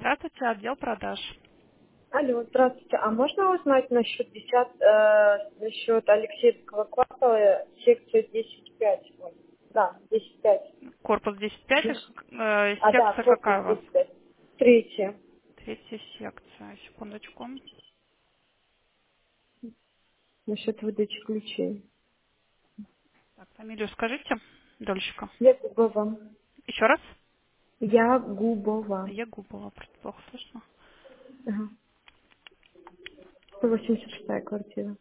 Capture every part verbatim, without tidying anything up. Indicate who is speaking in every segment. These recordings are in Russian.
Speaker 1: Здравствуйте, отдел продаж.
Speaker 2: Алло, здравствуйте. А можно узнать насчет десят, э, насчет Алексеевского квартала, секция десять пять? Ой, да, десять пять.
Speaker 1: Корпус десять пять, э,
Speaker 2: А, да,
Speaker 1: секция
Speaker 2: корпус
Speaker 1: какая у вас?
Speaker 2: десять пять. Третья.
Speaker 1: Третья секция. Секундочку.
Speaker 2: Насчет выдачи ключей.
Speaker 1: Так, фамилию скажите, дольщика.
Speaker 2: Я Губова.
Speaker 1: Еще раз?
Speaker 2: Я Губова.
Speaker 1: Я Губова, просто плохо слышно.
Speaker 2: Ага. сто восемьдесят шестая квартира.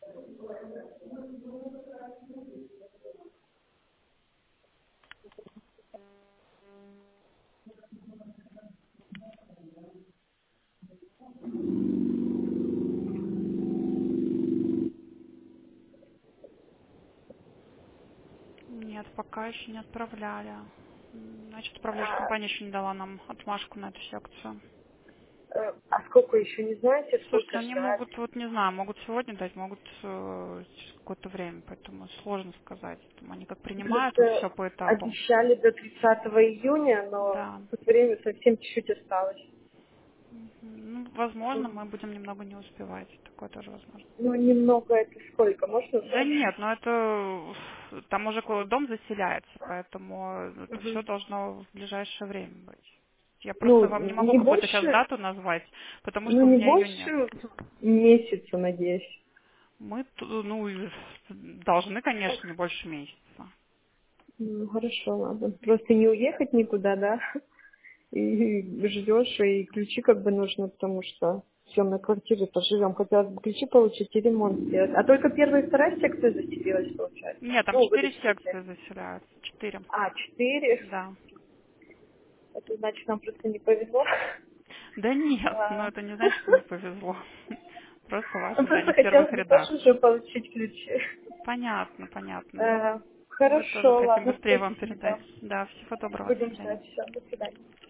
Speaker 1: Нет, пока еще не отправляли. М, Значит, управляющая компания еще не дала нам отмашку на эту секцию.
Speaker 2: Э, А сколько еще не знаете,
Speaker 1: Слушайте,
Speaker 2: сколько
Speaker 1: они
Speaker 2: ждать?
Speaker 1: могут, вот не знаю, могут сегодня дать, могут э, через какое-то время, поэтому сложно сказать. Там они как принимают, вот
Speaker 2: Просто
Speaker 1: все по этапу.
Speaker 2: обещали до тридцатого июня, но
Speaker 1: Да.
Speaker 2: тут время совсем чуть-чуть осталось.
Speaker 1: Мгм. Ну, возможно, мы будем немного не успевать. Такое тоже возможно.
Speaker 2: Ну, немного это сколько, можно
Speaker 1: Да
Speaker 2: узнать?
Speaker 1: нет, но это там уже ко- дом заселяется, поэтому это все
Speaker 2: Мгм.
Speaker 1: должно в ближайшее время быть. Я
Speaker 2: Ну,
Speaker 1: просто вам не могу
Speaker 2: не
Speaker 1: какую-то сейчас
Speaker 2: больше,
Speaker 1: дату назвать, потому
Speaker 2: ну,
Speaker 1: что у
Speaker 2: не
Speaker 1: меня ее нет.
Speaker 2: больше месяца, надеюсь.
Speaker 1: Мы, ту- ну, и должны, конечно, не больше месяца.
Speaker 2: Ну, хорошо, ладно. Просто не уехать никуда, да? И ждешь, и ключи как бы нужны, потому что в съемной квартире поживем. Хотелось бы ключи получить и ремонт сделать. А только первая и вторая секция заселилась, получается.
Speaker 1: Нет, там
Speaker 2: Ну,
Speaker 1: четыре
Speaker 2: выдача ключей.
Speaker 1: секции заселяются. Четыре.
Speaker 2: А, четыре.
Speaker 1: Да.
Speaker 2: Это значит, нам просто не повезло.
Speaker 1: Да нет, но
Speaker 2: А.
Speaker 1: это не значит, что не повезло. Просто
Speaker 2: Ну,
Speaker 1: ваши, да,
Speaker 2: просто
Speaker 1: не в первых
Speaker 2: хотелось бы тоже
Speaker 1: рядах.
Speaker 2: уже получить ключи.
Speaker 1: Понятно, понятно.
Speaker 2: Э,
Speaker 1: Мы тоже
Speaker 2: Хорошо,
Speaker 1: хотим
Speaker 2: ладно,
Speaker 1: быстрее вам передать.
Speaker 2: спасибо.
Speaker 1: Да, всего доброго, до
Speaker 2: Будем
Speaker 1: свидания.
Speaker 2: ждать. Все, до свидания.